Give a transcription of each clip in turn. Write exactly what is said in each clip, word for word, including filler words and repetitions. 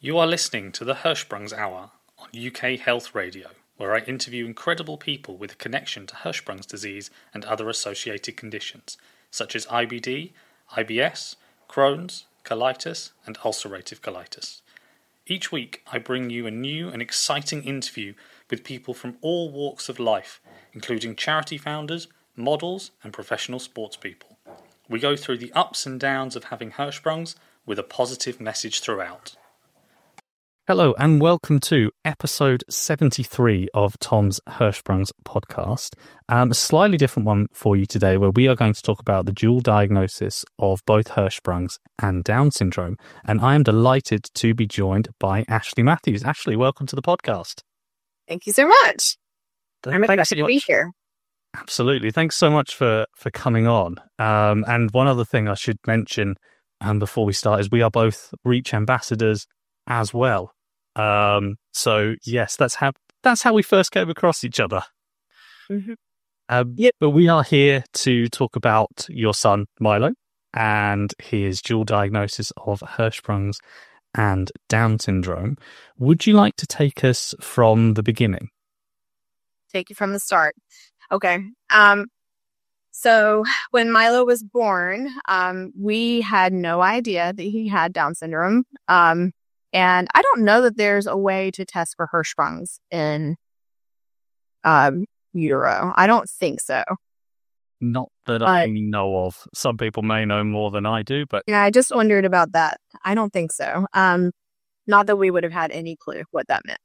You are listening to the Hirschsprung's Hour on U K Health Radio, where I interview incredible people with a connection to Hirschsprung's disease and other associated conditions, such as I B D, I B S, Crohn's, colitis, and ulcerative colitis. Each week, I bring you a new and exciting interview with people from all walks of life, including charity founders, models, and professional sports people. We go through the ups and downs of having Hirschsprung's with a positive message throughout. Hello and welcome to episode seventy-three of Tom's Hirschsprung's podcast. Um, a slightly different one for you today, where we are going to talk about the dual diagnosis of both Hirschsprung's and Down syndrome. And I am delighted to be joined by Ashley Matthews. Ashley, welcome to the podcast. Thank you so much. I'm Thanks excited to be here. Absolutely. Thanks so much for, for coming on. Um, and one other thing I should mention um, before we start is we are both Reach ambassadors as well. Um, so yes, that's how that's how we first came across each other. Mm-hmm. Um, yep. But we are here to talk about your son Milo and his dual diagnosis of Hirschsprung's and Down syndrome. Would you like to take us from the beginning? Take you from the start. Okay. Um. So when Milo was born, um, we had no idea that he had Down syndrome. Um. And I don't know that there's a way to test for Hirschsprung's in um, utero. I don't think so. Not that I know of. Some people may know more than I do, but... Yeah, I just wondered about that. I don't think so. Um, not that we would have had any clue what that meant.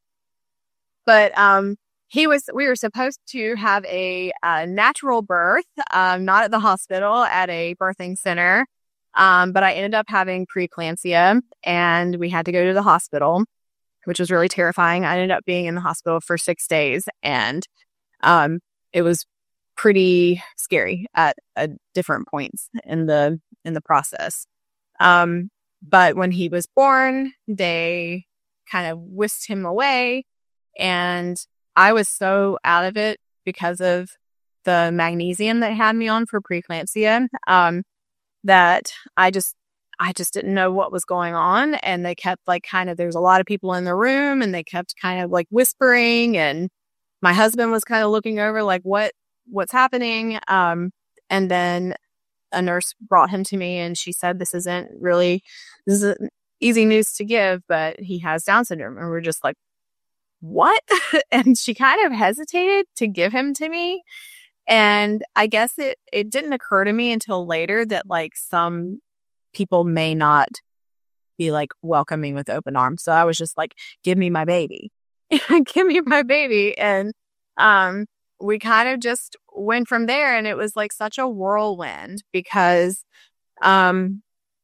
But um, he was. we were supposed to have a, a natural birth, um, not at the hospital, at a birthing center. Um, but I ended up having preeclampsia and we had to go to the hospital, which was really terrifying. I ended up being in the hospital for six days and um, it was pretty scary at, at different points in the in the process. Um, but when he was born, they kind of whisked him away and I was so out of it because of the magnesium that had me on for preeclampsia. Um, that I just, I just didn't know what was going on. And they kept like kind of, there's a lot of people in the room and they kept kind of like whispering and my husband was kind of looking over like, what, what's happening? Um, and then a nurse brought him to me and she said, this isn't really, this isn't easy news to give, but he has Down syndrome. And we're just like, what? And she kind of hesitated to give him to me. And I guess it, it didn't occur to me until later that like some people may not be like welcoming with open arms. So I was just like, give me my baby, give me my baby. And um, we kind of just went from there. And it was like such a whirlwind because um,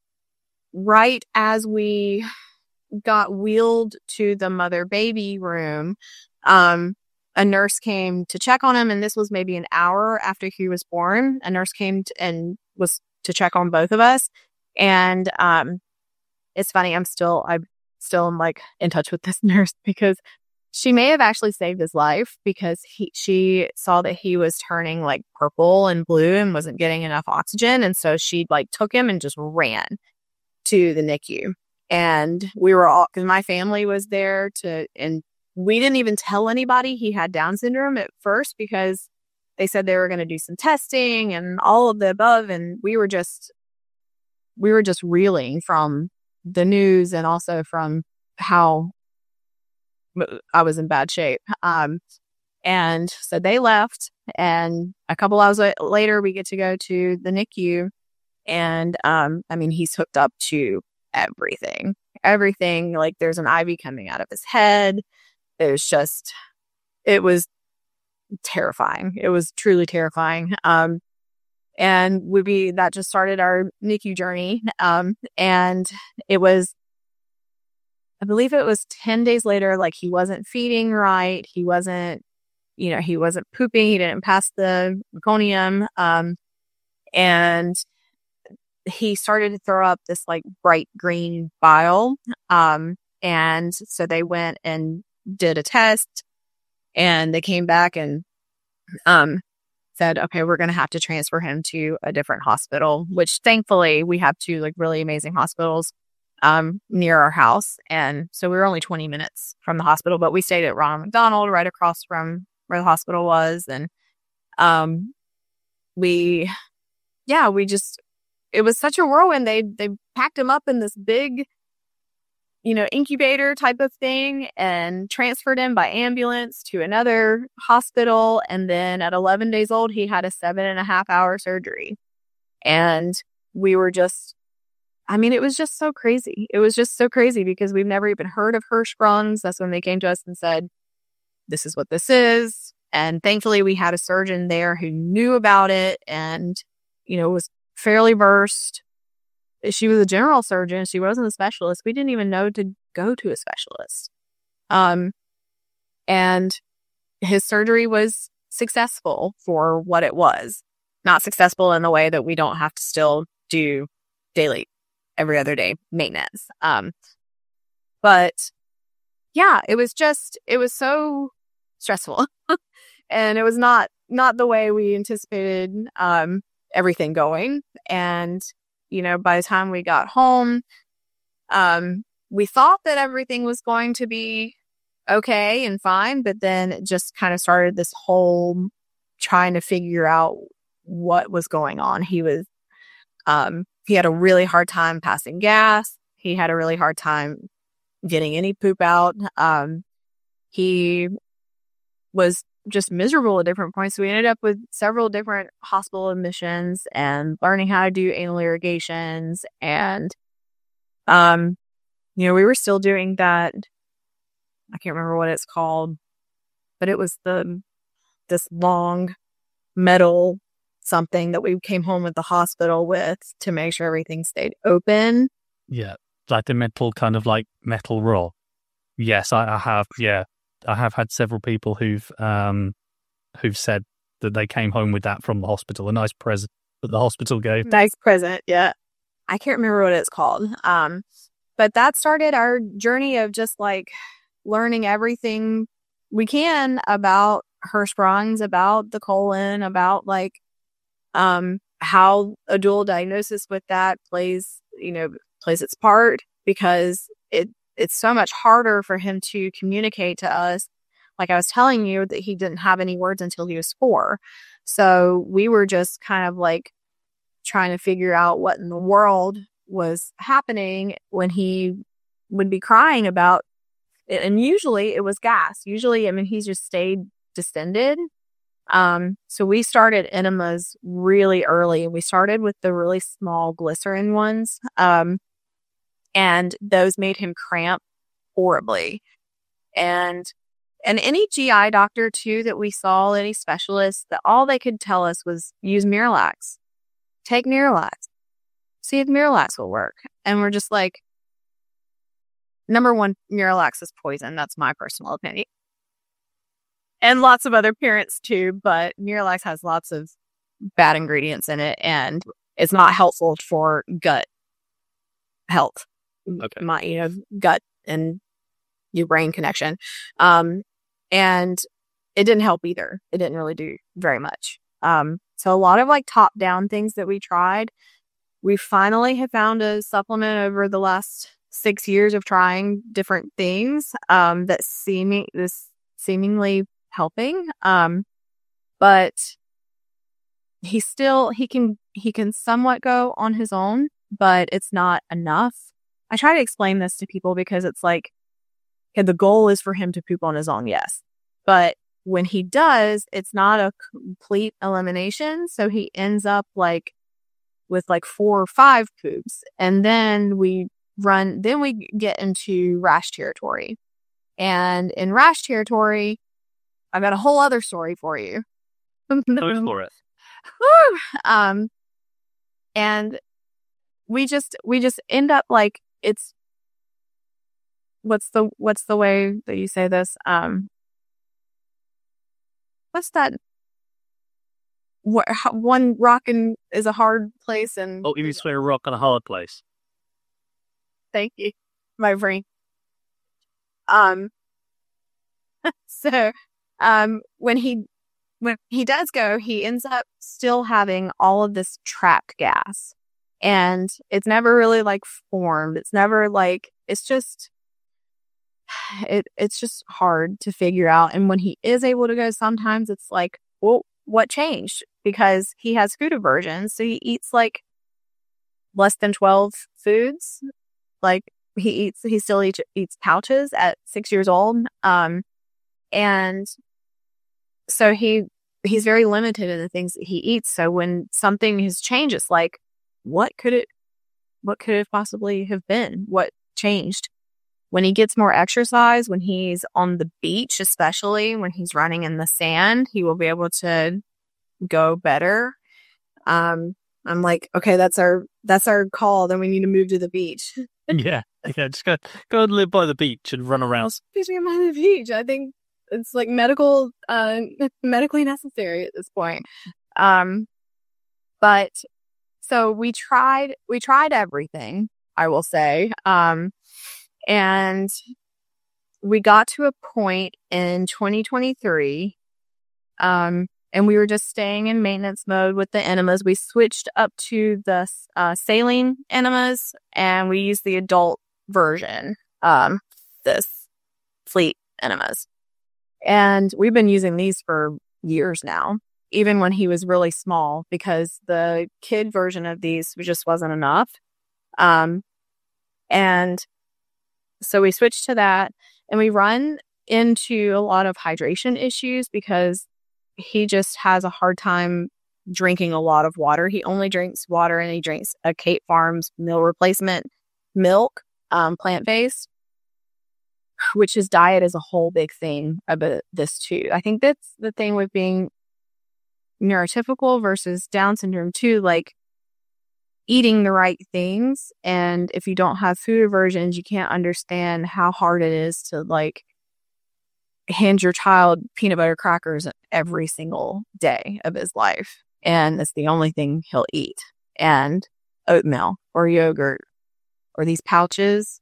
right as we got wheeled to the mother baby room, um, a nurse came to check on him, and this was maybe an hour after he was born. A nurse came to, and was to check on both of us. And um, it's funny, I'm still, I'm still like in touch with this nurse because she may have actually saved his life because he, she saw that he was turning like purple and blue and wasn't getting enough oxygen. And so she like took him and just ran to the N I C U. And we were all, because my family was there to, and we didn't even tell anybody he had Down syndrome at first because they said they were going to do some testing and all of the above. And we were just, we were just reeling from the news and also from how I was in bad shape. Um, and so they left and a couple hours later we get to go to the N I C U and, um, I mean, he's hooked up to everything, everything. Like there's an I V coming out of his head. It was just, it was terrifying. It was truly terrifying. Um, and we be that just started our N I C U journey. Um, and it was, I believe it was ten days later, like he wasn't feeding right. He wasn't, you know, he wasn't pooping. He didn't pass the meconium. Um, and he started to throw up this like bright green bile. Um, and so they went and did a test and they came back and um said, okay, we're going to have to transfer him to a different hospital, which thankfully we have two like really amazing hospitals um, near our house. And so we were only twenty minutes from the hospital, but we stayed at Ronald McDonald right across from where the hospital was. And um, we, yeah, we just, it was such a whirlwind. They, they packed him up in this big, you know, incubator type of thing and transferred him by ambulance to another hospital. And then at eleven days old, he had a seven and a half hour surgery. And we were just, I mean, it was just so crazy. It was just so crazy because we've never even heard of Hirschsprung's. That's when they came to us and said, this is what this is. And thankfully we had a surgeon there who knew about it and, you know, was fairly versed. She was a general surgeon. She wasn't a specialist. We didn't even know to go to a specialist. Um, and his surgery was successful for what it was. Not successful in the way that we don't have to still do daily, every other day maintenance. Um, but yeah, it was just, it was so stressful. And it was not, not the way we anticipated um, everything going. And you know, by the time we got home, um, we thought that everything was going to be okay and fine, but then it just kind of started this whole trying to figure out what was going on. He was, um, he had a really hard time passing gas. He had a really hard time getting any poop out. Um, he was just miserable at different points. So we ended up with several different hospital admissions and learning how to do anal irrigations. And, um, you know, we were still doing that. I can't remember what it's called, but it was the, this long metal something that we came home at the hospital with to make sure everything stayed open. Yeah. Like the metal kind of like metal rod. Yes, I, I have. Yeah. I have had several people who've um, who've said that they came home with that from the hospital. A nice present that the hospital gave. Nice present, yeah. I can't remember what it's called. Um, but that started our journey of just like learning everything we can about Hirschsprung's, about the colon, about like um, how a dual diagnosis with that plays, you know, plays its part because it. It's so much harder for him to communicate to us. Like I was telling you that he didn't have any words until he was four. So we were just kind of like trying to figure out what in the world was happening when he would be crying about it. And usually it was gas. Usually, I mean, he just stayed distended. Um, so we started enemas really early. We started with the really small glycerin ones. Um, And those made him cramp horribly. And and any G I doctor, too, that we saw, any specialist, that all they could tell us was use Miralax. Take Miralax. See if Miralax will work. And we're just like, number one, Miralax is poison. That's my personal opinion. And lots of other parents, too. But Miralax has lots of bad ingredients in it. And it's not helpful for gut health. Okay. My, you know, gut and your brain connection. Um, and it didn't help either. It didn't really do very much. Um, so a lot of like top down things that we tried, we finally have found a supplement over the last six years of trying different things, um, that seeming this seemingly helping. Um, but he still, he can, he can somewhat go on his own, but it's not enough. I try to explain this to people because it's like, okay, the goal is for him to poop on his own, yes. But when he does, it's not a complete elimination. So he ends up like with like four or five poops. And then we run, then we get into rash territory. And in rash territory, I've got a whole other story for you. Go for it. um, and we just, we just end up like, it's, what's the, what's the way that you say this? Um, what's that? What, how, one rockin' is a hard place and. Oh, you mean to say a rock on a hard place? Thank you. My brain. Um, so, um, when he, when he does go, he ends up still having all of this trapped gas. And it's never really like formed. It's never like, it's just, it it's just hard to figure out. And when he is able to go, sometimes it's like, well, what changed? Because he has food aversion. So he eats like less than twelve foods. Like he eats, he still eat, eats pouches at six years old. Um, and so he, he's very limited in the things that he eats. So when something has changed, it's like, what could it, what could it possibly have been? What changed? When he gets more exercise, when he's on the beach, especially when he's running in the sand, he will be able to go better. Um, I'm like, okay, that's our, that's our call. Then we need to move to the beach. yeah. Yeah. Just go, go and live by the beach and run around. Excuse me, I'm on the beach. I think it's like medical, uh, medically necessary at this point. Um, but so we tried, we tried everything, I will say. Um, and we got to a point in twenty twenty-three, um, and we were just staying in maintenance mode with the enemas. We switched up to the uh, saline enemas, and we used the adult version, um, this fleet enemas. And we've been using these for years now, even when he was really small, because the kid version of these just wasn't enough. Um, and so we switched to that, and we run into a lot of hydration issues because he just has a hard time drinking a lot of water. He only drinks water, and he drinks a Kate Farms meal replacement milk, um, plant-based, which his diet is a whole big thing about this too. I think that's the thing with being neurotypical versus Down syndrome too, like eating the right things. And if you don't have food aversions, you can't understand how hard it is to like hand your child peanut butter crackers every single day of his life. And it's the only thing he'll eat. And oatmeal or yogurt or these pouches,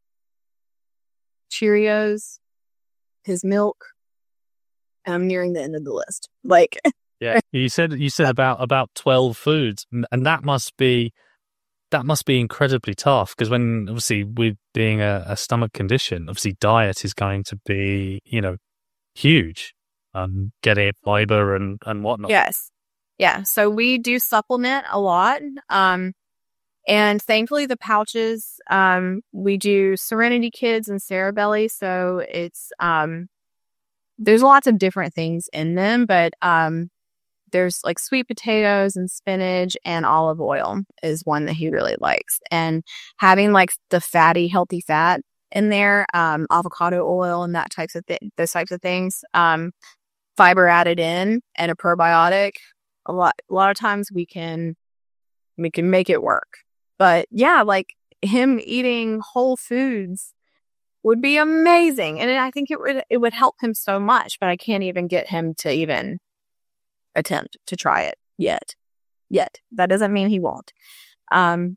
Cheerios, his milk. I'm nearing the end of the list. Like, yeah, you said you said about about twelve foods, and that must be that must be incredibly tough, because when obviously with being a, a stomach condition, obviously diet is going to be, you know, huge. Um, getting fiber and and whatnot. Yes, yeah. So we do supplement a lot. Um. And thankfully, the pouches, um, we do Serenity Kids and Cerebelly. So it's, um, there's lots of different things in them, but, um, there's like sweet potatoes and spinach and olive oil is one that he really likes. And having like the fatty, healthy fat in there, um, avocado oil and that types of th- those types of things, um, fiber added in and a probiotic. A lot, a lot of times we can, we can make it work. But yeah, like him eating whole foods would be amazing. And I think it would, it would help him so much, but I can't even get him to even attempt to try it yet. Yet. That doesn't mean he won't. Um,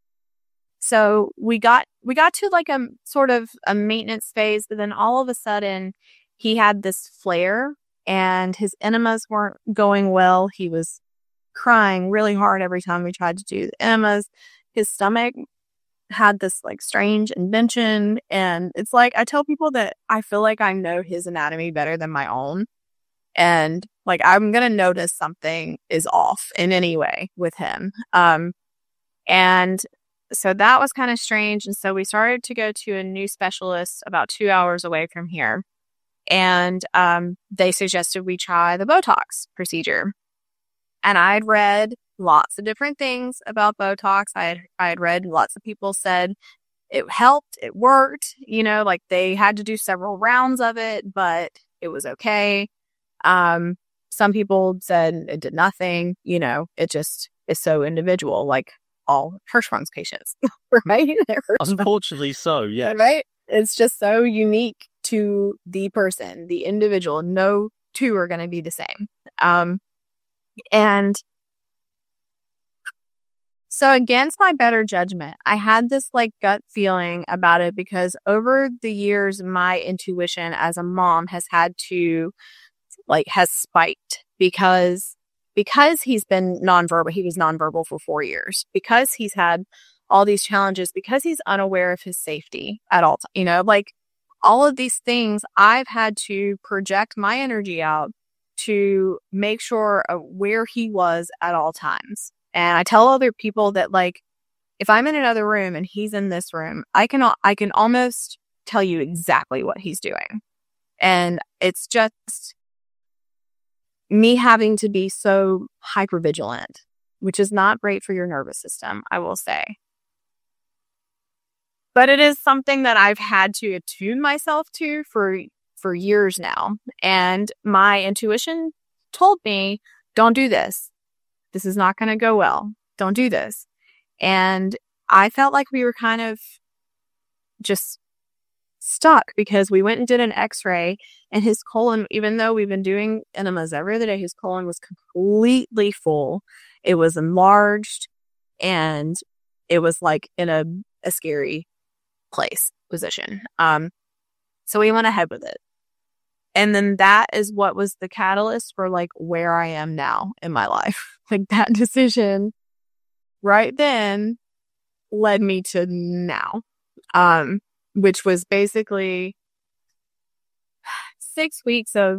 so we got, we got to like a sort of a maintenance phase, but then all of a sudden he had this flare and his enemas weren't going well. He was crying really hard every time we tried to do the enemas. His stomach had this like strange indention. And it's like, I tell people that I feel like I know his anatomy better than my own. And like, I'm going to notice something is off in any way with him. Um, and so that was kind of strange. And so we started to go to a new specialist about two hours away from here. And um, they suggested we try the Botox procedure. And I'd read lots of different things about Botox. I had, I had read lots of people said it helped, it worked, you know, like they had to do several rounds of it, but it was okay. Um, some people said it did nothing, you know, it just is so individual, like all Hirschsprung's patients, right? Unfortunately so, yeah. Right? It's just so unique to the person, the individual. No two are going to be the same. Um, and so against my better judgment, I had this like gut feeling about it because over the years, my intuition as a mom has had to like has spiked because because he's been nonverbal, he was nonverbal for four years, because he's had all these challenges, because he's unaware of his safety at all times, you know, like all of these things, I've had to project my energy out to make sure of where he was at all times. And I tell other people that, like, if I'm in another room and he's in this room, I can, I can almost tell you exactly what he's doing. And it's just me having to be so hypervigilant, which is not great for your nervous system, I will say. But it is something that I've had to attune myself to for for years now. And my intuition told me, don't do this. This is not going to go well. Don't do this. And I felt like we were kind of just stuck because we went and did an x-ray, and his colon, even though we've been doing enemas every other day, his colon was completely full. It was enlarged, and it was like in a, a scary place position. Um, so we went ahead with it. And then that is what was the catalyst for like where I am now in my life. Like that decision right then led me to now, um, which was basically six weeks of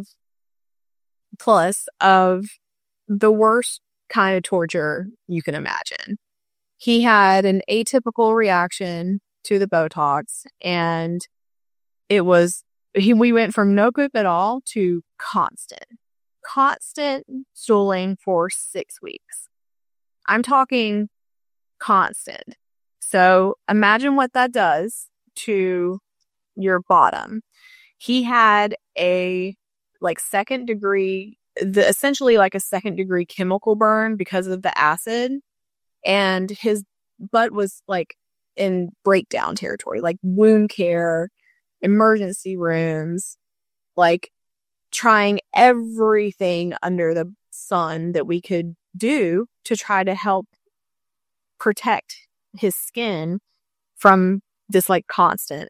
plus of the worst kind of torture you can imagine. He had an atypical reaction to the Botox, and it was He, we went from no goop at all to constant, constant stooling for six weeks. I'm talking constant. So imagine what that does to your bottom. He had a like second degree, the essentially like a second degree chemical burn because of the acid, and his butt was like in breakdown territory, like wound care, emergency rooms, like trying everything under the sun that we could do to try to help protect his skin from this like constant,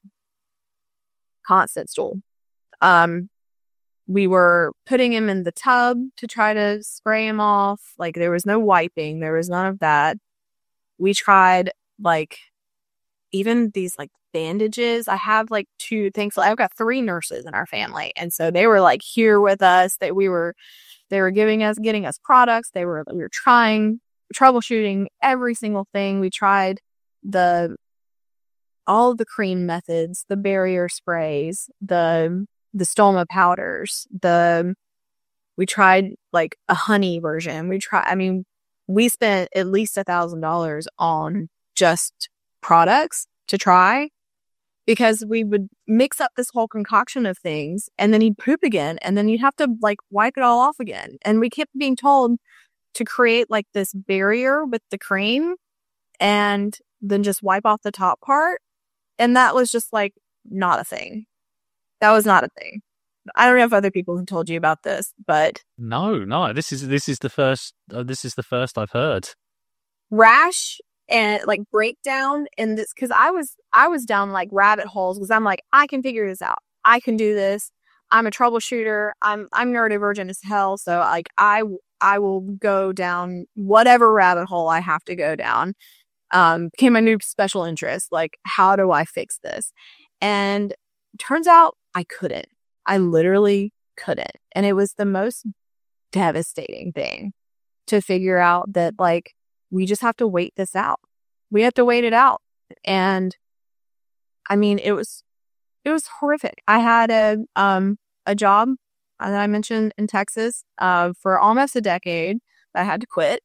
constant stool. Um, we were putting him in the tub to try to spray him off. Like there was no wiping. There was none of that. We tried like even these like bandages. I have like two, thankfully I've got three nurses in our family. And so they were like here with us, that we were, they were giving us, getting us products. They were, we were trying, troubleshooting every single thing. We tried the, all of the cream methods, the barrier sprays, the, the stoma powders, the, we tried like a honey version. We tried, I mean, we spent at least a thousand dollars on just products to try, because we would mix up this whole concoction of things, and then he'd poop again, and then you'd have to like wipe it all off again. And we kept being told to create like this barrier with the cream and then just wipe off the top part. And that was just like not a thing. That was not a thing. I don't know if other people have told you about this, but no, no, this is this is the first. Uh, this is the first I've heard. Rash and like breakdown in this, because I was I was down like rabbit holes, because I'm like, I can figure this out. I can do this. I'm a troubleshooter. I'm I'm neurodivergent as hell. So like I I will go down whatever rabbit hole I have to go down. Um, became my new special interest. Like, how do I fix this? And turns out I couldn't. I literally couldn't. And it was the most devastating thing to figure out that like, we just have to wait this out. We have to wait it out. And I mean, it was, it was horrific. I had a, um, a job that I mentioned in Texas, uh, for almost a decade that I had to quit.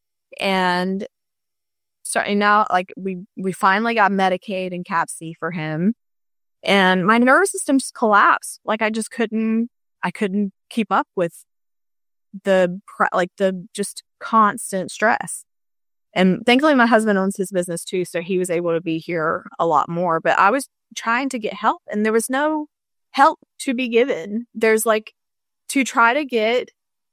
And starting now, like we, we finally got Medicaid and Cap C for him. And my nervous system just collapsed. Like I just couldn't, I couldn't keep up with the, like the just constant stress. And thankfully my husband owns his business too, so he was able to be here a lot more. But I was trying to get help, and there was no help to be given. There's like, to try to get,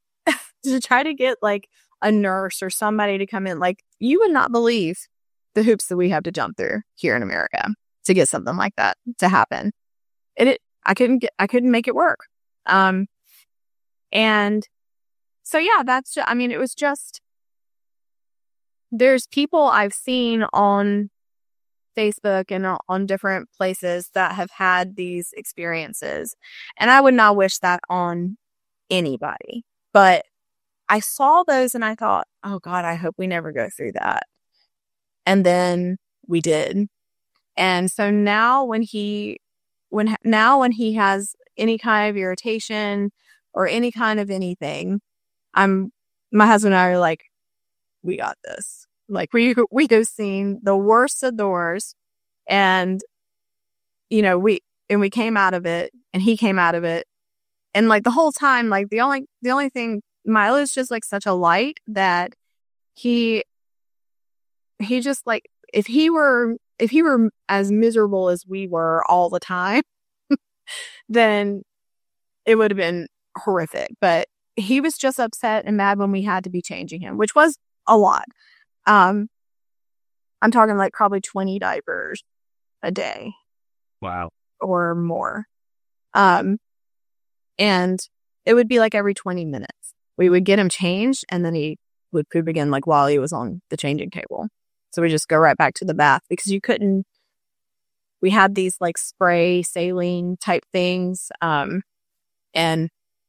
to try to get like a nurse or somebody to come in, like you would not believe the hoops that we have to jump through here in America to get something like that to happen. And it, I couldn't get, I couldn't make it work. Um, and so yeah, that's, ju- I mean, it was just, there's people I've seen on Facebook and o- on different places that have had these experiences. And I would not wish that on anybody. But I saw those and I thought, oh God, I hope we never go through that. And then we did. And so now when he, when now when he has any kind of irritation or any kind of anything, I'm, my husband and I are like, we got this. Like we, we have seen the worst of the worst, and, you know, we, and we came out of it, and he came out of it. And like the whole time, like the only, the only thing, Milo is just like such a light that he, he just like, if he were, if he were as miserable as we were all the time, then it would have been horrific. But he was just upset and mad when we had to be changing him, which was a lot. Um, I'm talking like probably twenty diapers a day. Wow. Or more. Um, and it would be like every twenty minutes. We would get him changed and then he would poop again, like while he was on the changing table. So we just go right back to the bath because you couldn't, we had these like spray saline type things. Um, and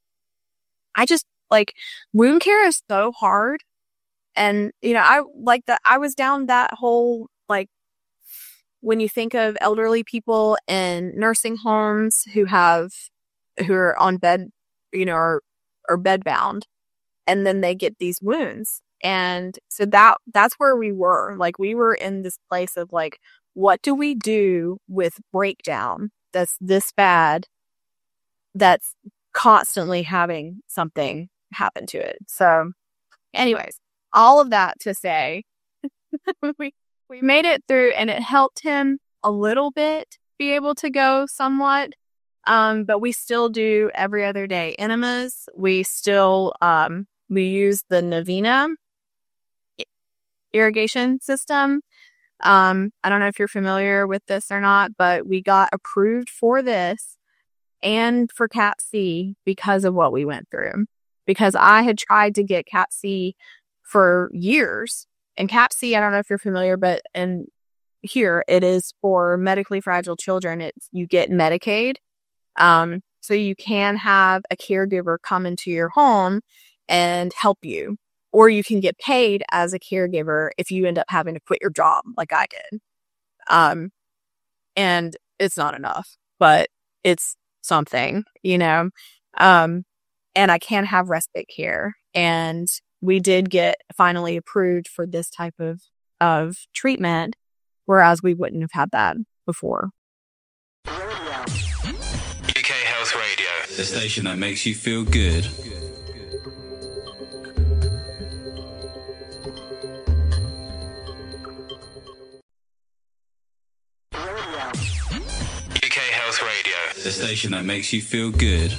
I just like wound care is so hard. And, you know, I like that. I was down that whole, like, when you think of elderly people in nursing homes who have, who are on bed, you know, or, or bed bound, and then they get these wounds. And so that, that's where we were. Like, we were in this place of like, what do we do with breakdown that's this bad, that's constantly having something happen to it? So anyways, all of that to say, we we made it through, and it helped him a little bit be able to go somewhat. Um, but we still do every other day enemas. We still um, we use the Navina irrigation system. Um, I don't know if you're familiar with this or not, but we got approved for this and for Cat C because of what we went through. Because I had tried to get Cat C for years. And Cat C, I don't know if you're familiar, but in here it is for medically fragile children. It's, you get Medicaid. Um, so you can have a caregiver come into your home and help you, or you can get paid as a caregiver if you end up having to quit your job like I did. Um, and it's not enough, but it's something, you know? Um, and I can have respite care. And we did get finally approved for this type of, of treatment, whereas we wouldn't have had that before. U K Health Radio, the station that makes you feel good. U K Health Radio, the station that makes you feel good.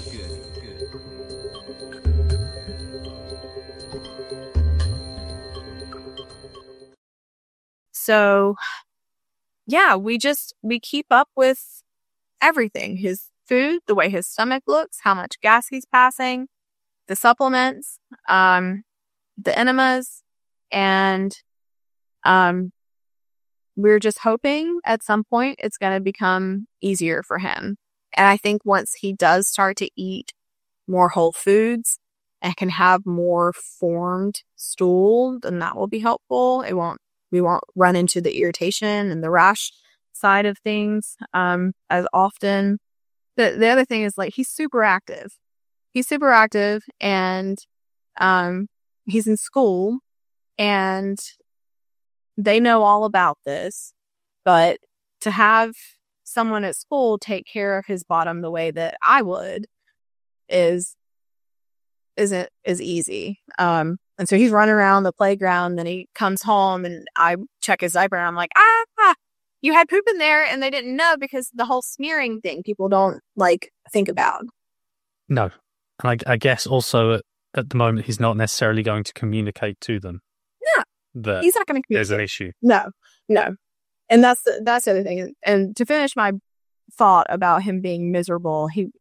So, yeah, we just, we keep up with everything. His food, the way his stomach looks, how much gas he's passing, the supplements, um, the enemas, and um, we're just hoping at some point it's going to become easier for him. And I think once he does start to eat more whole foods and can have more formed stool, then that will be helpful. It won't We won't run into the irritation and the rash side of things um, as often. The the other thing is, like, he's super active. He's super active, and um, he's in school, and they know all about this. But to have someone at school take care of his bottom the way that I would is isn't as easy. Um, and so he's running around the playground, then he comes home and I check his diaper and I'm like, ah, you had poop in there, and they didn't know because the whole smearing thing people don't like think about. No. And I, I guess also at, at the moment he's not necessarily going to communicate to them. No, that he's not going to communicate. There's an issue. No, no. And that's the, that's the other thing. And to finish my thought about him being miserable, he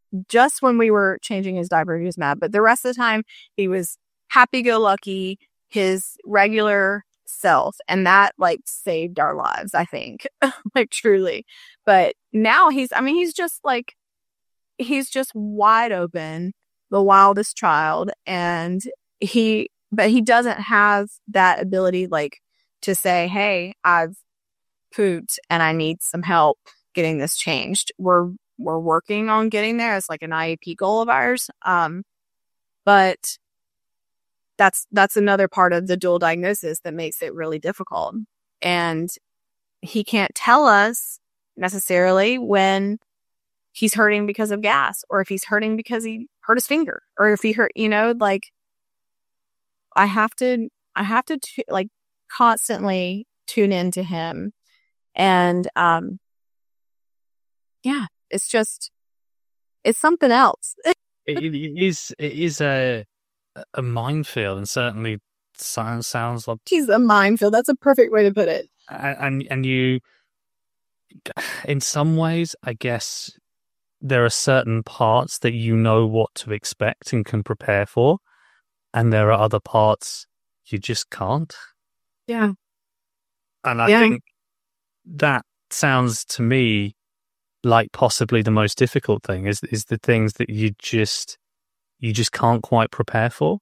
just when we were changing his diaper, he was mad. But the rest of the time, he was happy-go-lucky, his regular self. And that, like, saved our lives, I think. Like, truly. But now he's, I mean, he's just, like, he's just wide open, the wildest child. And he, but he doesn't have that ability, like, to say, hey, I've pooped and I need some help getting this changed. We're we're working on getting there. It's like an I E P goal of ours. Um, but that's that's another part of the dual diagnosis that makes it really difficult. And he can't tell us necessarily when he's hurting because of gas, or if he's hurting because he hurt his finger, or if he hurt, you know, like I have to, I have to t- like constantly tune into him. And, um, yeah, it's just, it's something else. it, it is, it is a, a minefield, and certainly sounds, sounds like he's a minefield. That's a perfect way to put it. And, and you, in some ways, I guess there are certain parts that you know what to expect and can prepare for. And there are other parts you just can't. Yeah. And I yeah. think that sounds to me like possibly the most difficult thing is is the things that you just you just can't quite prepare for.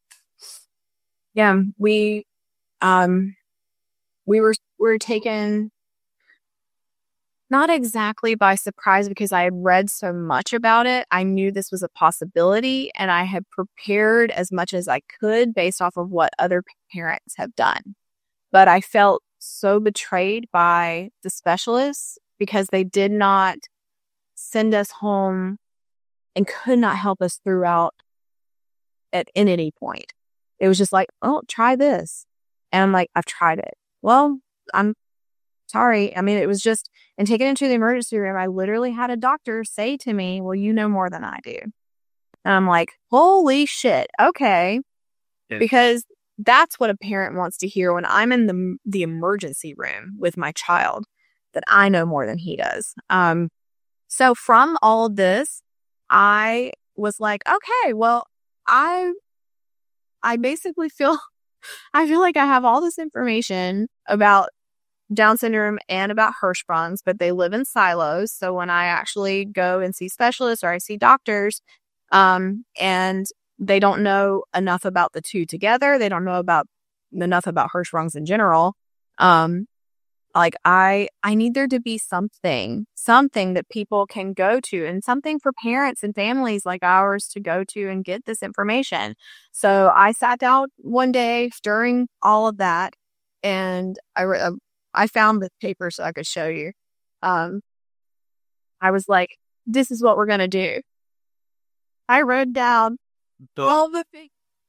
Yeah, we um we were we were taken not exactly by surprise, because I had read so much about it. I knew this was a possibility, and I had prepared as much as I could based off of what other parents have done. But I felt so betrayed by the specialists because they did not send us home and could not help us throughout at, at any point. It was just like, oh, try this. And I'm like, I've tried it. Well, I'm sorry. I mean, it was just, and taken into the emergency room, I literally had a doctor say to me, well, you know more than I do. And I'm like, holy shit. Okay. Yeah. Because that's what a parent wants to hear when I'm in the the emergency room with my child, that I know more than he does. Um, so from all of this, I was like, okay, well, I, I basically feel, I feel like I have all this information about Down syndrome and about Hirschsprung's, but they live in silos. So when I actually go and see specialists or I see doctors, um, and they don't know enough about the two together, they don't know about enough about Hirschsprung's in general. Um, like I, I need there to be something, something that people can go to, and something for parents and families like ours to go to and get this information. So I sat down one day during all of that, and I re- I found the paper so I could show you. Um, I was like, this is what we're going to do. I wrote down but, all the things.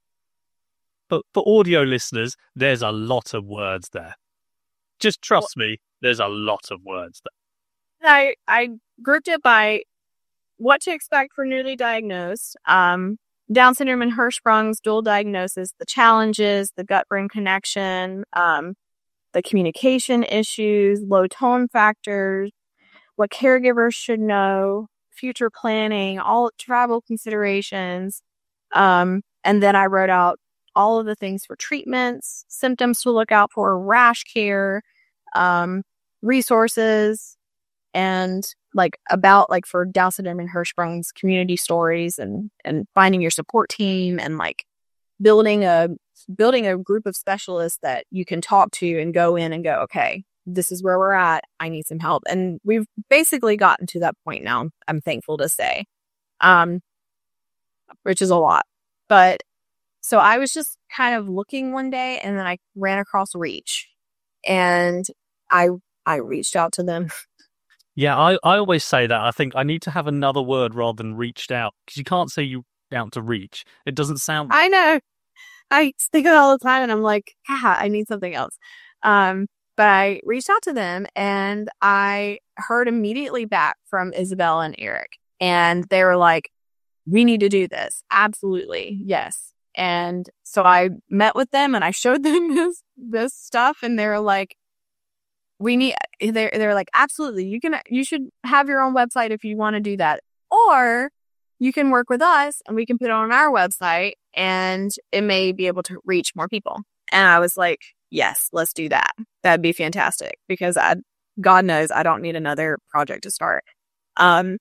But for audio listeners, there's a lot of words there. Just trust well, me, there's a lot of words there. I, I grouped it by what to expect for newly diagnosed, um, Down syndrome and Hirschsprung's dual diagnosis, the challenges, the gut-brain connection, um, the communication issues, low tone factors, what caregivers should know, future planning, all travel considerations. Um, and then I wrote out all of the things for treatments, symptoms to look out for, rash care, um, resources, and like about like for Down syndrome and Hirschsprung's community stories, and, and finding your support team, and like building a building a group of specialists that you can talk to and go in and go, okay, this is where we're at. I need some help. And we've basically gotten to that point now, I'm thankful to say, um, which is a lot. But so I was just kind of looking one day, and then I ran across Reach, and I, I reached out to them. Yeah. I, I always say that. I think I need to have another word rather than reached out, because you can't say you out to reach. It doesn't sound. I know. I think it all the time, and I'm like, ah, I need something else. Um, but I reached out to them, and I heard immediately back from Isabel and Eric, and they were like, we need to do this. Absolutely. Yes. And so I met with them, and I showed them this, this stuff, and they were like, we need, they're, they're like, absolutely. You can, you should have your own website if you want to do that. Or you can work with us and we can put it on our website and it may be able to reach more people. And I was like, yes, let's do that. That'd be fantastic because I, God knows I don't need another project to start. Um,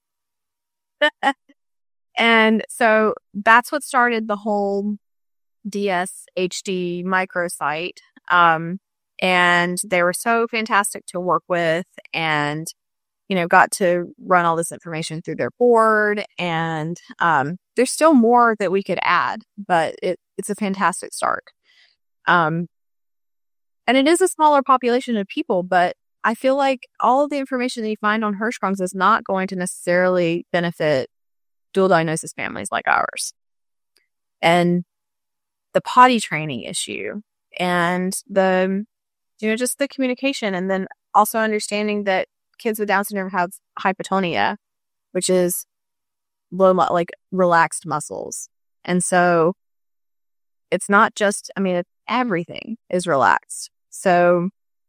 and so that's what started the whole D S H D microsite. Um, and they were so fantastic to work with and, you know, got to run all this information through their board. And um, there's still more that we could add, but it, it's a fantastic start. Um, and it is a smaller population of people, but I feel like all of the information that you find on Hirschsprung's is not going to necessarily benefit dual diagnosis families like ours. And the potty training issue and the, you know, just the communication, and then also understanding that kids with Down syndrome have hypotonia, which is low, like relaxed muscles. And so it's not just, I mean, it's, everything is relaxed. So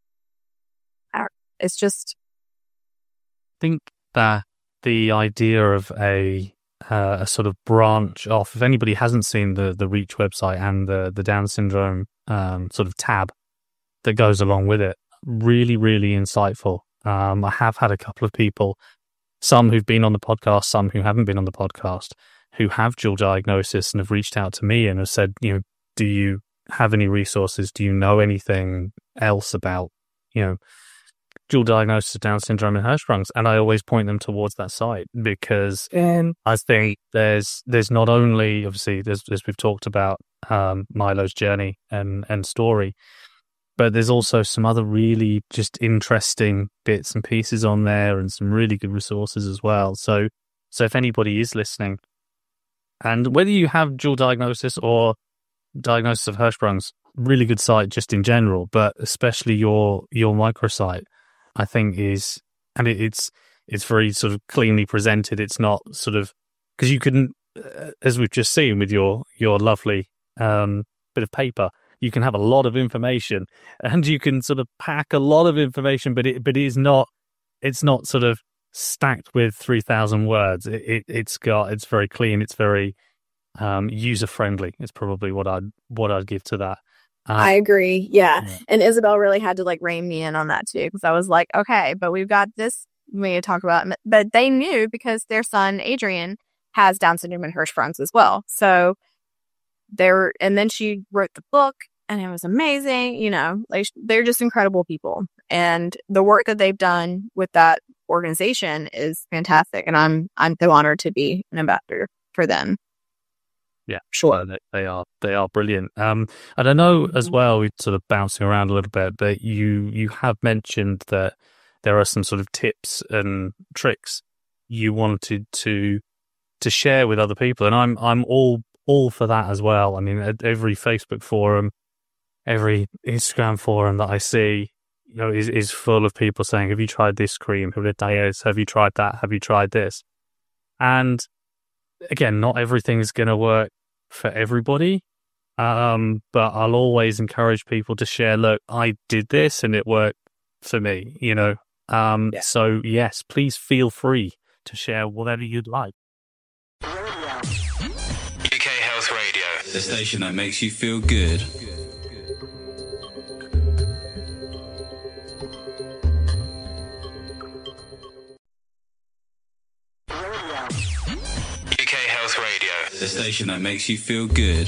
it's just. I think that the idea of a uh, a sort of branch off, if anybody hasn't seen the, the REACH website and the, the Down syndrome um, sort of tab that goes along with it, really, really insightful. Um, I have had a couple of people, some who've been on the podcast, some who haven't been on the podcast, who have dual diagnosis and have reached out to me and have said, you know, do you have any resources? Do you know anything else about, you know, dual diagnosis of Down syndrome and Hirschsprung's? And I always point them towards that site because um, I think there's there's not only, obviously, there's, as we've talked about, um, Milo's journey and, and story, but there's also some other really just interesting bits and pieces on there and some really good resources as well. So, so if anybody is listening, and whether you have dual diagnosis or diagnosis of Hirschsprung's, really good site just in general, but especially your your microsite, I think is, and it, it's it's very sort of cleanly presented. It's not sort of, because you can, uh, as we've just seen with your your lovely um, bit of paper, you can have a lot of information and you can sort of pack a lot of information, but it but it is not, it's not sort of stacked with three thousand words. It, it it's got, it's very clean. It's very um, user friendly. It's probably what I'd what I'd give to that. Uh, I agree. Yeah. yeah. And Isabel really had to like rein me in on that too. Cause I was like, okay, but we've got this we to talk about, but they knew because their son, Adrian, has Down syndrome and Hirschsprung's as well. So they're, and then she wrote the book and it was amazing. You know, like they're just incredible people. And the work that they've done with that organization is fantastic. And I'm, I'm so honored to be an ambassador for them. Yeah, sure. They, they are they are brilliant. Um, and I know as well, we're sort of bouncing around a little bit, but you you have mentioned that there are some sort of tips and tricks you wanted to to share with other people, and I'm I'm all all for that as well. I mean, at every Facebook forum, every Instagram forum that I see, you know, is is full of people saying, "Have you tried this cream? Have you tried that? Have you tried this?" And again, not everything is going to work for everybody, um, but I'll always encourage people to share, look, I did this and it worked for me, you know. Um, yeah. So, yes, please feel free to share whatever you'd like. U K Health Radio, the station that makes you feel good. The station that makes you feel good.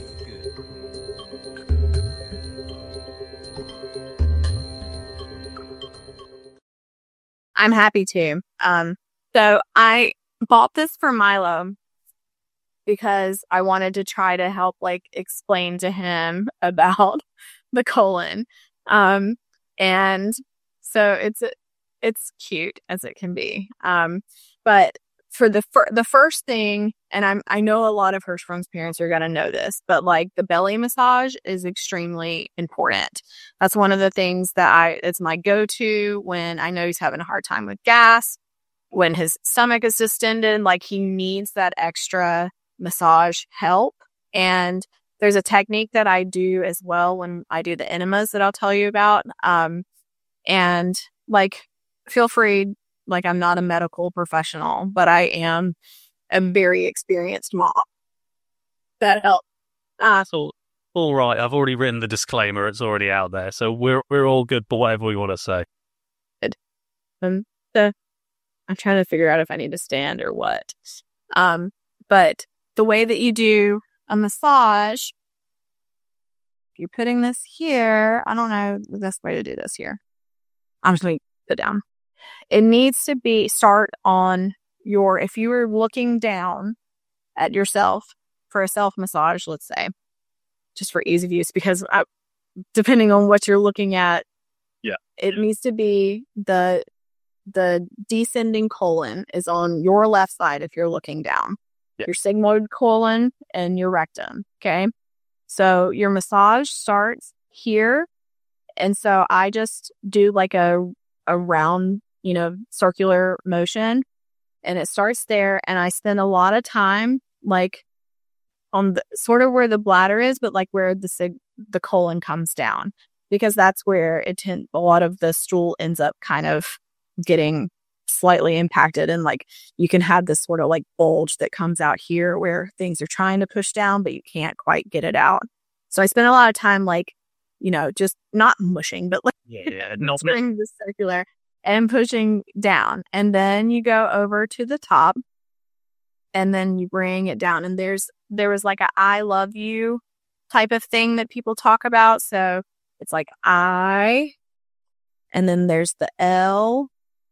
I'm happy to. Um, so I bought this for Milo because I wanted to try to help like explain to him about the colon. Um, and so it's it's cute as it can be. Um, but for the fir- the first thing, and I'm I know a lot of Hirschsprung's parents are gonna know this, but like the belly massage is extremely important. That's one of the things that I it's my go-to when I know he's having a hard time with gas, when his stomach is distended, like he needs that extra massage help. And there's a technique that I do as well when I do the enemas that I'll tell you about. Um, and like, feel free. Like, I'm not a medical professional, but I am a very experienced mom. That helped. Uh, So, all right. I've already written the disclaimer. It's already out there. So we're we're all good for whatever we want to say. um, the, I'm trying to figure out if I need to stand or what. Um, but the way that you do a massage, if you're putting this here, I don't know the best way to do this here. I'm just going to put it down. It needs to be start on your, if you were looking down at yourself for a self massage, let's say, just for ease of use, because I, depending on what you're looking at, yeah, it needs to be the the descending colon is on your left side if you're looking down. Yeah. Your sigmoid colon and your rectum. Okay. So your massage starts here. And so I just do like a, a round, you know, circular motion, and it starts there. And I spend a lot of time like on the sort of where the bladder is, but like where the sig- the colon comes down, because that's where it tend, a lot of the stool ends up kind of getting slightly impacted, and like you can have this sort of like bulge that comes out here where things are trying to push down but you can't quite get it out. So I spend a lot of time like, you know, just not mushing, but like yeah, not doing the circular and pushing down, and then you go over to the top and then you bring it down. And there's there was like a I love you type of thing that people talk about. So it's like I, and then there's the L,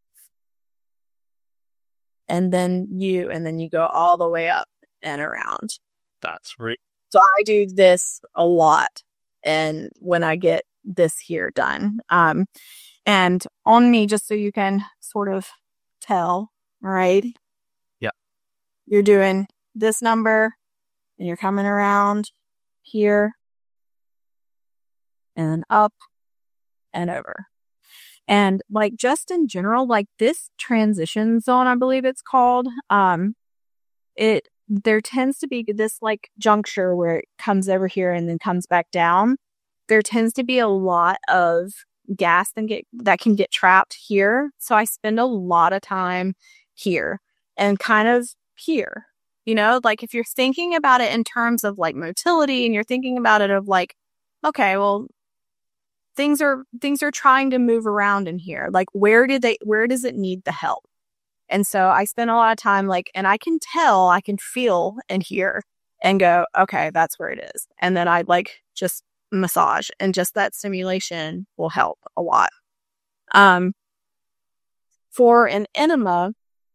and then you, and then you go all the way up and around. That's re- So I do this a lot, and when I get this here done, um, and on me, just so you can sort of tell, right? Yeah. You're doing this number, and you're coming around here, and up, and over. And like just in general, like this transition zone, I believe it's called, um, it, there tends to be this like juncture where it comes over here and then comes back down. There tends to be a lot of gas that get, that can get trapped here. So I spend a lot of time here and kind of here, you know, like if you're thinking about it in terms of like motility, and you're thinking about it of like, okay, well, things are, things are trying to move around in here. Like where did they, where does it need the help? And so I spend a lot of time like, and I can tell, I can feel and hear and go, okay, that's where it is. And then I like just massage, and just that stimulation will help a lot. Um, for an enema,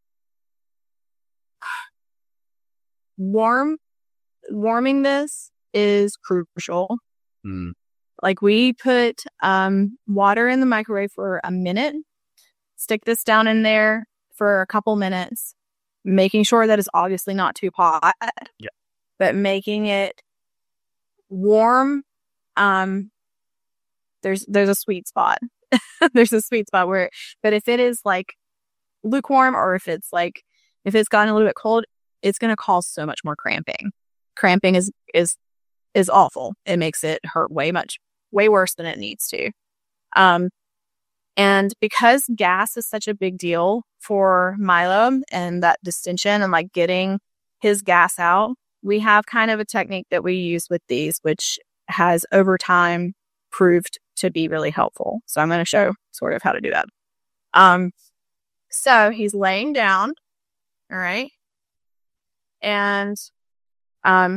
warm, warming this is crucial. mm. Like we put um, water in the microwave for a minute, stick this down in there for a couple minutes, making sure that it's obviously not too hot, yeah, but making it warm. Um, there's there's a sweet spot. There's a sweet spot where, but if it is like lukewarm, or if it's like if it's gotten a little bit cold, it's going to cause so much more cramping. Cramping is is is awful. It makes it hurt way much way worse than it needs to. Um, and because gas is such a big deal for Milo and that distension and like getting his gas out, we have kind of a technique that we use with these, which has over time proved to be really helpful. So I'm going to show sort of how to do that. Um, so he's laying down. All right. And, um,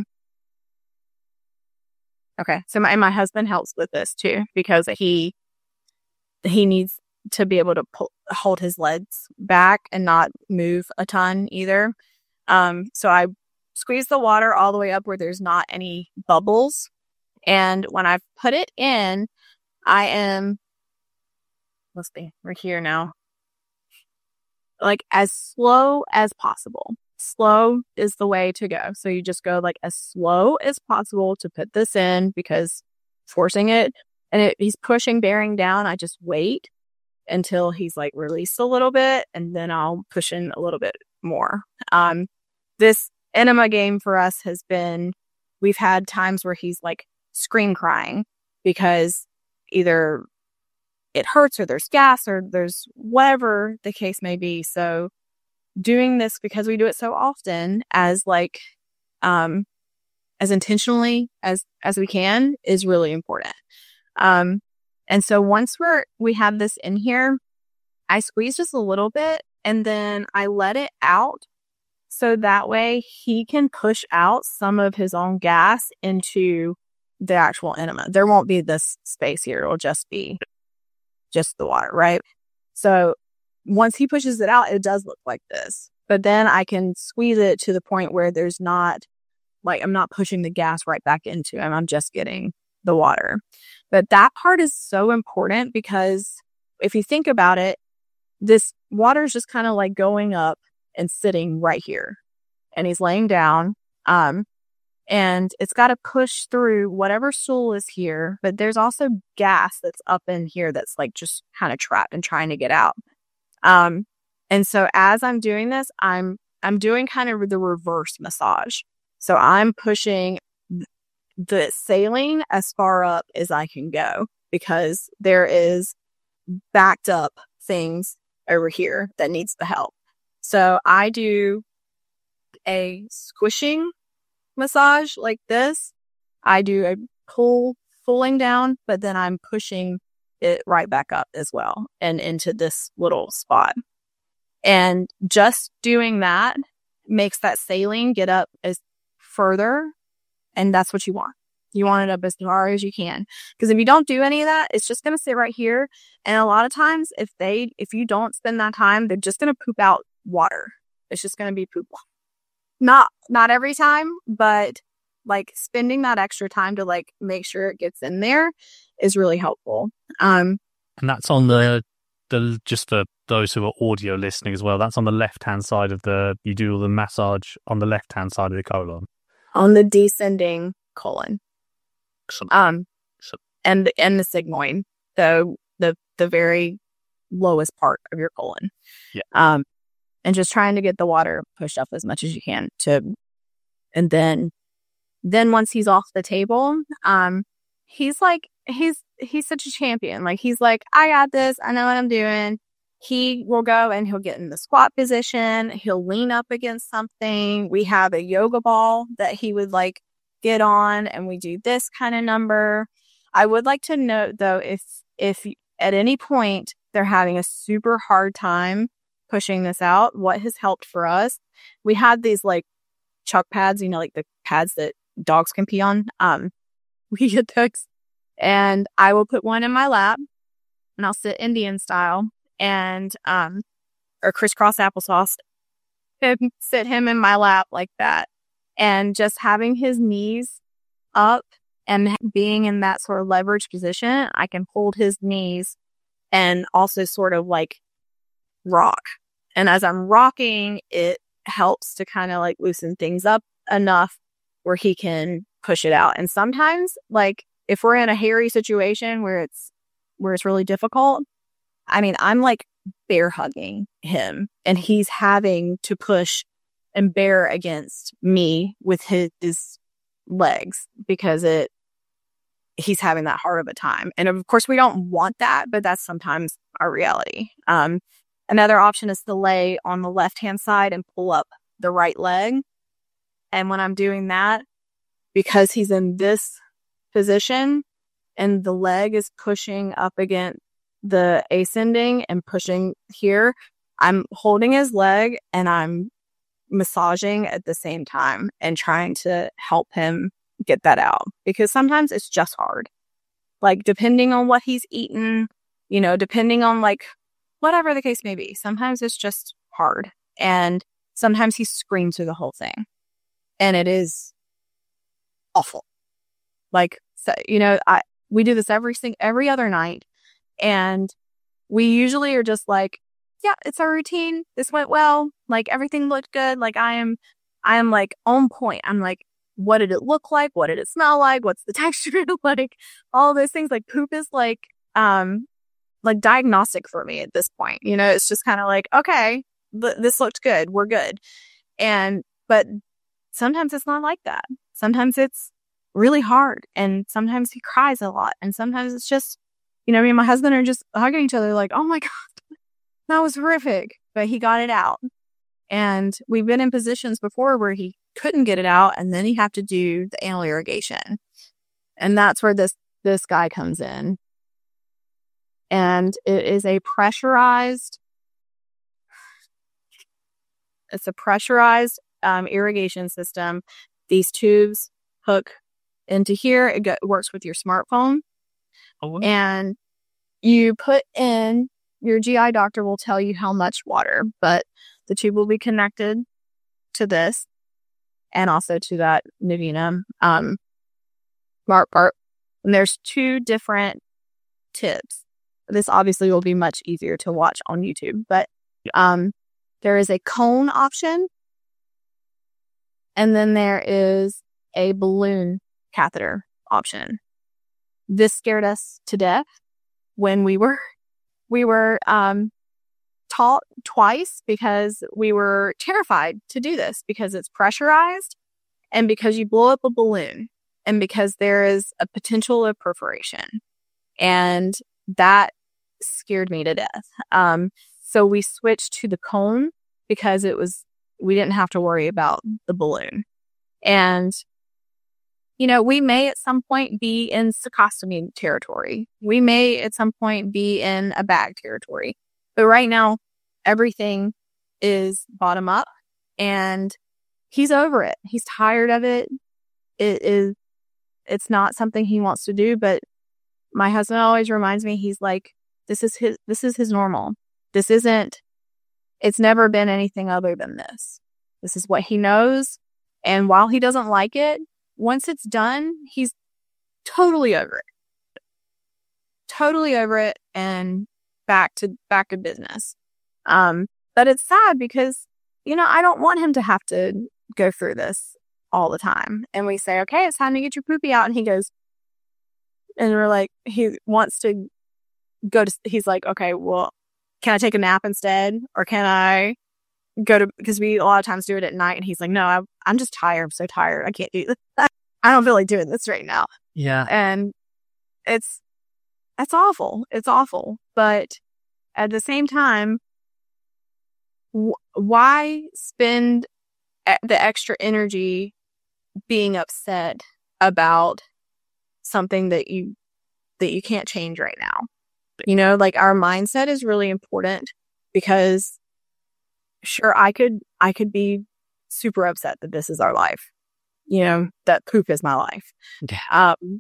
okay. So my, my husband helps with this too, because he, he needs to be able to pull, hold his legs back and not move a ton either. Um, so I squeeze the water all the way up where there's not any bubbles. And when I've put it in, I am, let's see, we're here now, like as slow as possible. Slow is the way to go. So you just go like as slow as possible to put this in, because forcing it and it, he's pushing, bearing down. I just wait until he's like released a little bit, and then I'll push in a little bit more. Um, this enema game for us has been, we've had times where he's like scream crying because either it hurts or there's gas or there's whatever the case may be. So doing this because we do it so often as like, um, as intentionally as, as we can is really important. Um, and so once we're, we have this in here, I squeeze just a little bit and then I let it out. So that way he can push out some of his own gas into the actual enema. There won't be this space here. It'll just be just the water, right? So once he pushes it out, it does look like this. But then I can squeeze it to the point where there's not, like, I'm not pushing the gas right back into him. I'm just getting the water. But that part is so important because if you think about it, this water is just kind of like going up and sitting right here. And he's laying down. Um, and it's got to push through whatever stool is here. But there's also gas that's up in here that's like just kind of trapped and trying to get out. Um, and so as I'm doing this, I'm I'm doing kind of the reverse massage. So I'm pushing the saline as far up as I can go because there is backed up things over here that needs the help. So I do a squishing massage like this. I do a pull, pulling down, but then I'm pushing it right back up as well and into this little spot. And just doing that makes that saline get up as further. And that's what you want. You want it up as far as you can. Because if you don't do any of that, it's just going to sit right here. And a lot of times, if they, if you don't spend that time, they're just going to poop out water. It's just going to be poop. Not, not every time, but like spending that extra time to like make sure it gets in there is really helpful. Um, and that's on the, the, just for those who are audio listening as well, that's on the left-hand side of the, you do all the massage on the left-hand side of the colon. On the descending colon. Excellent. Um, Excellent. and, and the sigmoid, so the, the very lowest part of your colon. Yeah. Um, and just trying to get the water pushed up as much as you can to, and then, then once he's off the table, um, he's like, he's, he's such a champion. Like, he's like, I got this. I know what I'm doing. He will go and he'll get in the squat position. He'll lean up against something. We have a yoga ball that he would like get on and we do this kind of number. I would like to note though, if, if at any point they're having a super hard time pushing this out, what has helped for us, we had these like chuck pads, you know, like the pads that dogs can pee on. Um, we get those and I will put one in my lap and I'll sit Indian style and, um, or crisscross applesauce and sit him in my lap like that. And just having his knees up and being in that sort of leverage position, I can hold his knees and also sort of like rock. And as I'm rocking, it helps to kind of like loosen things up enough where he can push it out. And sometimes, like if we're in a hairy situation where it's where it's really difficult, I mean, I'm like bear hugging him and he's having to push and bear against me with his, his legs because it he's having that hard of a time. And of course, we don't want that, but that's sometimes our reality. Um, another option is to lay on the left-hand side and pull up the right leg. And when I'm doing that, because he's in this position and the leg is pushing up against the ascending and pushing here, I'm holding his leg and I'm massaging at the same time and trying to help him get that out because sometimes it's just hard. Like depending on what he's eaten, you know, depending on like whatever the case may be, sometimes it's just hard and sometimes he screams through the whole thing and it is awful. Like, so, you know, I, we do this every sing- every other night and we usually are just like, yeah, it's our routine. This went well. Like everything looked good. Like I am, I am like on point. I'm like, what did it look like? What did it smell like? What's the texture like? All those things. Like poop is like, um, like diagnostic for me at this point. You know, it's just kind of like, okay, th- this looked good. We're good. And, but sometimes it's not like that. Sometimes it's really hard. And sometimes he cries a lot. And sometimes it's just, you know, me and my husband are just hugging each other like, oh my God, that was horrific. But he got it out. And we've been in positions before where he couldn't get it out, and then he'd have to do the anal irrigation. And that's where this, this guy comes in. And it is a pressurized, it's a pressurized um, irrigation system. These tubes hook into here. It, go, it works with your smartphone. Oh, wow. And you put in, your G I doctor will tell you how much water, but the tube will be connected to this and also to that Navina um, smart part. And there's two different tips. This obviously will be much easier to watch on YouTube, but um, there is a cone option, and then there is a balloon catheter option. This scared us to death when we were we were um, taught twice, because we were terrified to do this because it's pressurized, and because you blow up a balloon, and because there is a potential of perforation, and that scared me to death. Um, so we switched to the cone because it was, we didn't have to worry about the balloon. And, you know, we may at some point be in cecostomy territory. We may at some point be in a bag territory. But right now, everything is bottom up, and he's over it. He's tired of it. It is, it's not something he wants to do, but my husband always reminds me, he's like, This is his, this is his normal. This isn't, it's never been anything other than this. This is what he knows. And while he doesn't like it, once it's done, he's totally over it. Totally over it and back to, back to business. Um, but it's sad because, you know, I don't want him to have to go through this all the time. And we say, okay, it's time to get your poopy out. And he goes, and we're like, he wants to go to, he's like, okay, well, can I take a nap instead? Or can I go to, because we a lot of times do it at night. And he's like, no, I, I'm just tired. I'm so tired. I can't do this. I don't feel like doing this right now. Yeah. And it's, it's awful. It's awful. But at the same time, w- why spend the extra energy being upset about something that you, that you can't change right now? You know, like, our mindset is really important, because sure, I could, I could be super upset that this is our life, you know, that poop is my life. Yeah. Um,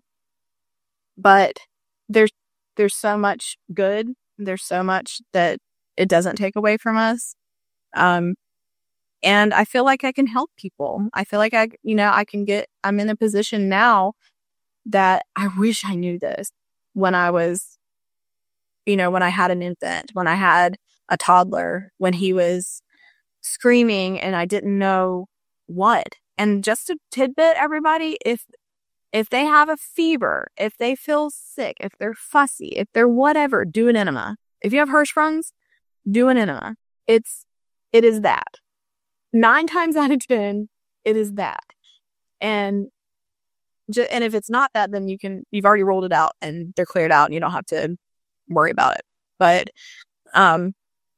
but there's, there's so much good. There's so much that it doesn't take away from us. Um, and I feel like I can help people. I feel like I, you know, I can get, I'm in a position now that I wish I knew this when I was, you know, when I had an infant, when I had a toddler, when he was screaming and I didn't know what. And just a tidbit, everybody, if if they have a fever, if they feel sick, if they're fussy, if they're whatever, do an enema. If you have Hirschsprung's, do an enema. It's, it is that. Nine times out of ten, it is that. And ju- and if it's not that, then you can, you've already rolled it out and they're cleared out and you don't have to worry about it. But, um,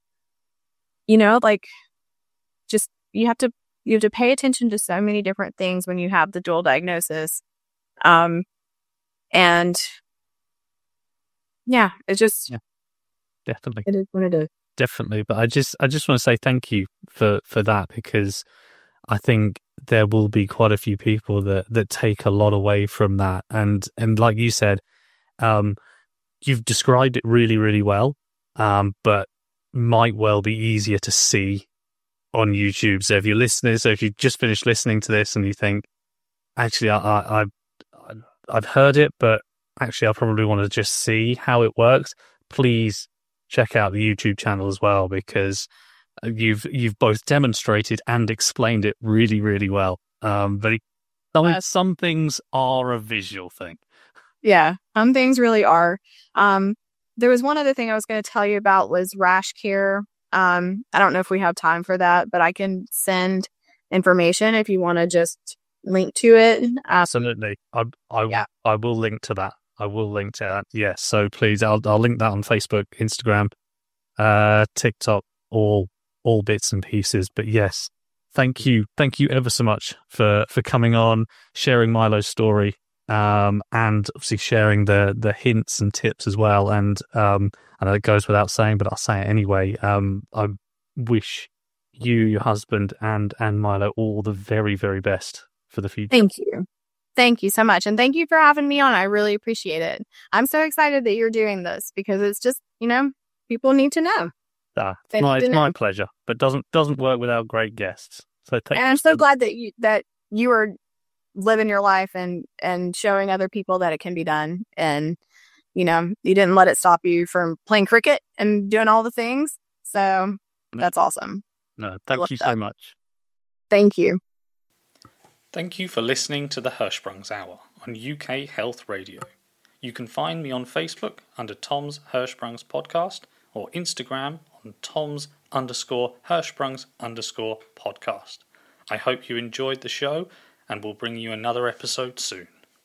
you know, like, just, you have to, you have to pay attention to so many different things when you have the dual diagnosis. Um, and yeah, it's just, yeah, definitely, it is what it is. Definitely. But I just, I just want to say thank you for, for that, because I think there will be quite a few people that, that take a lot away from that. And, and like you said, um, you've described it really, really well, um, but might well be easier to see on YouTube. So if you're listening, so if you just finished listening to this and you think, actually, I, I, I, I've heard it, but actually I probably want to just see how it works, please check out the YouTube channel as well, because you've you've both demonstrated and explained it really, really well. Um, but I mean, some things are a visual thing. Yeah, some things really are. Um, there was one other thing I was going to tell you about was Rash Care. Um, I don't know if we have time for that, but I can send information if you want to just link to it. Um, Absolutely. I, I, yeah. I will link to that. I will link to that. Yes. So please, I'll, I'll link that on Facebook, Instagram, uh, TikTok, all, all bits and pieces. But yes, thank you, thank you ever so much for for coming on, sharing Milo's story, um, and obviously sharing the the hints and tips as well. And um, I know it goes without saying, but I'll say it anyway. Um, I wish you, your husband, and and Milo all the very, very best for the future. Thank you. Thank you so much. And thank you for having me on. I really appreciate it. I'm so excited that you're doing this because it's just, you know, people need to know. Ah, They my, need to it's my know. pleasure, but doesn't doesn't work without great guests. So thank And I'm so glad that you that you are living your life and and showing other people that it can be done. And, you know, you didn't let it stop you from playing cricket and doing all the things. So that's awesome. No, I thank love you that. so much. Thank you. Thank you for listening to the Hirschsprungs Hour on U K Health Radio. You can find me on Facebook under Tom's Hirschsprungs Podcast or Instagram on Tom's underscore Hirschsprungs underscore podcast. I hope you enjoyed the show and will bring you another episode soon.